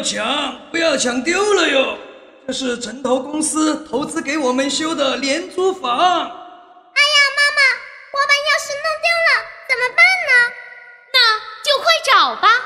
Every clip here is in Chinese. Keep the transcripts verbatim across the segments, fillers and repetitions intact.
抢，不要抢丢了哟！这是城投公司投资给我们修的廉租房。哎呀， 妈妈，我把钥匙弄丢了，怎么办呢？ 那就快找吧。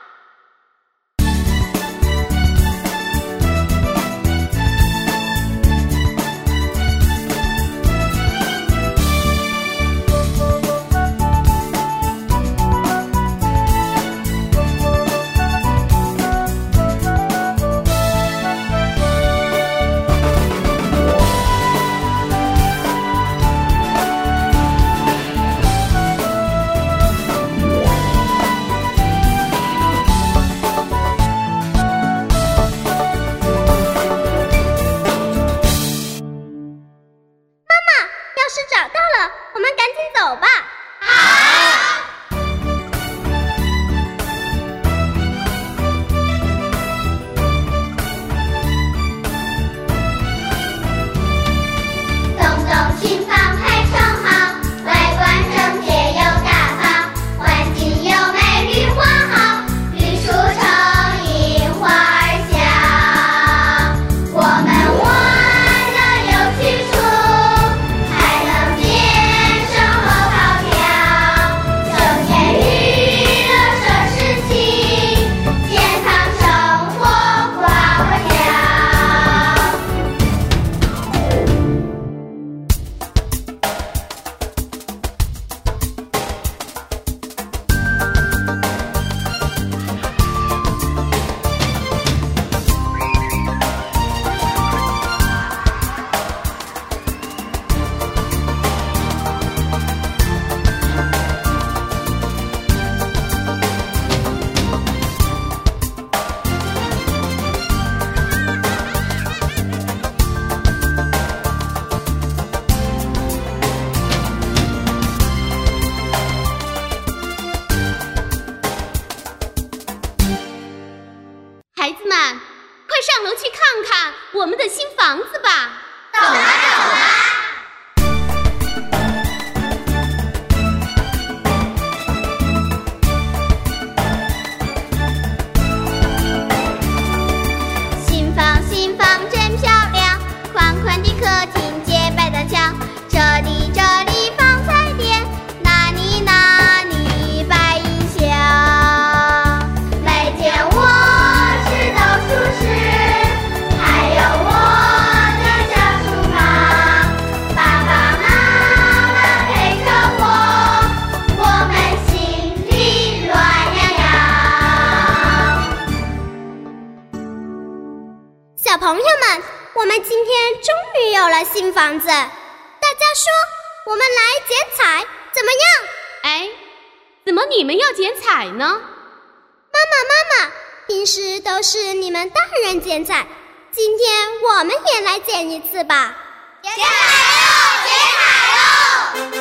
找到了，我们赶紧走吧。 好。 栋栋新房排成行，外观整洁又大方，环境优美绿化好，绿树成荫花儿香。我们玩乐有去处， 孩子们，快上楼去看看我们的新房子吧！ 走吧，走吧。新房，新房真漂亮，宽宽的客厅，洁白的墙，这里，这里放彩电，那里，那里摆音响，每天我。小朋友们，我们今天终于有了新房子，大家说我们来剪彩怎么样？ 哎，怎么你们要剪彩呢？妈妈妈妈，平时都是你们大人剪彩，今天我们也来剪一次吧。剪彩喽，剪彩喽！